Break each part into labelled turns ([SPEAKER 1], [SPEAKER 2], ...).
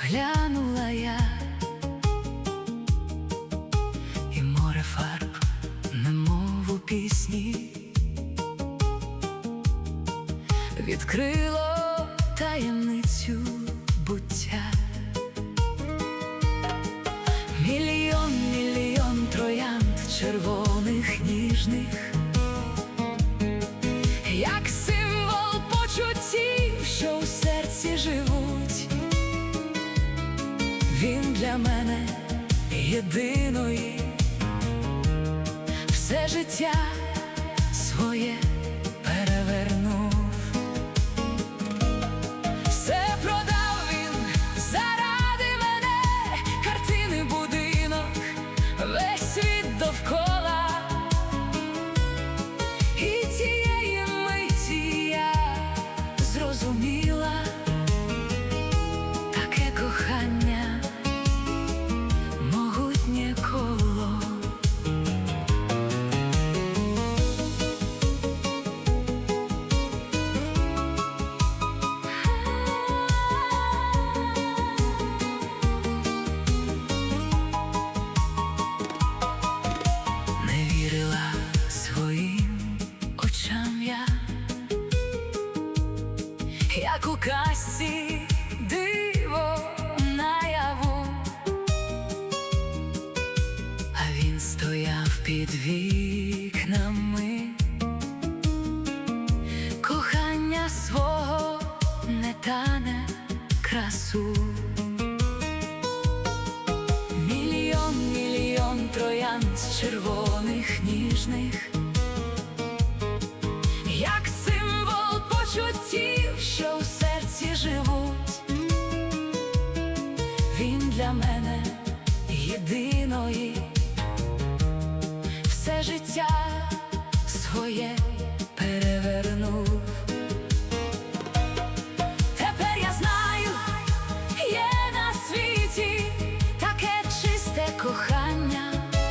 [SPEAKER 1] глянула я, і море фарб, немов у пісні, відкрило таємницю буття. Мільйон, мільйон троянд червоних, ніжних, як символ почуттів, що у серці живуть. Він для мене єдиної, все життя своє перевернув. Все продав він заради мене, картини, будинок, весь світ довкола. І тієї миті я зрозуміла, таке кохання могутнє коло. Не вірила своїм очам я, як у казці диво наяву, а він стояв під вікнами, кохання свого не тане красу. Мільйон, мільйон троянд червоних, ніжних, як символ почуттів, що у серці живуть. Він для мене єдиної, все життя своє перевернув. Тепер я знаю, є на світі таке чисте кохання,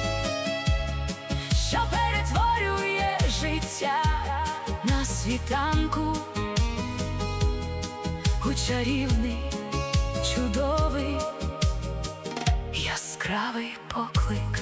[SPEAKER 1] що перетворює життя на світанку у чарівний, чудовий, яскравий поклик.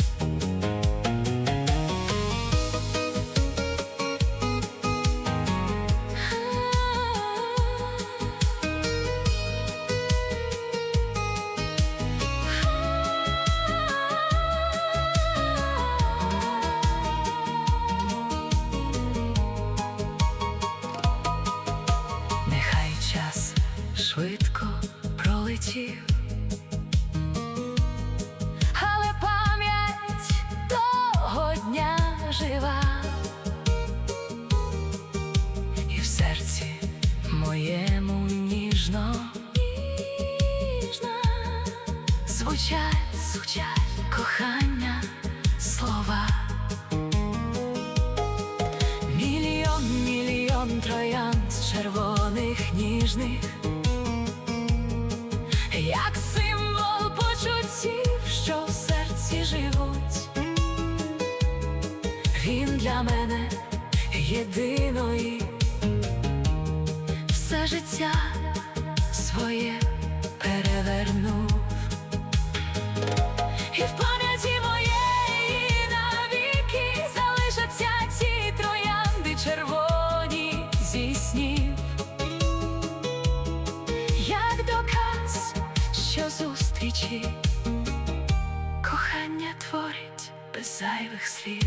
[SPEAKER 1] Нехай час швидко пролетів, але пам'ять того дня жива, і в серці моєму ніжно звучать кохання слова. Мільйон, мільйон троянд червоних, ніжних, як символ почуттів, що в серці живуть. Він для мене єдиної, все життя своє перевернув. І в пам'яті моєї навіки залишаться ті троянди червоні зі снів, як доказ, що зустрічі кохання творить без зайвих слів.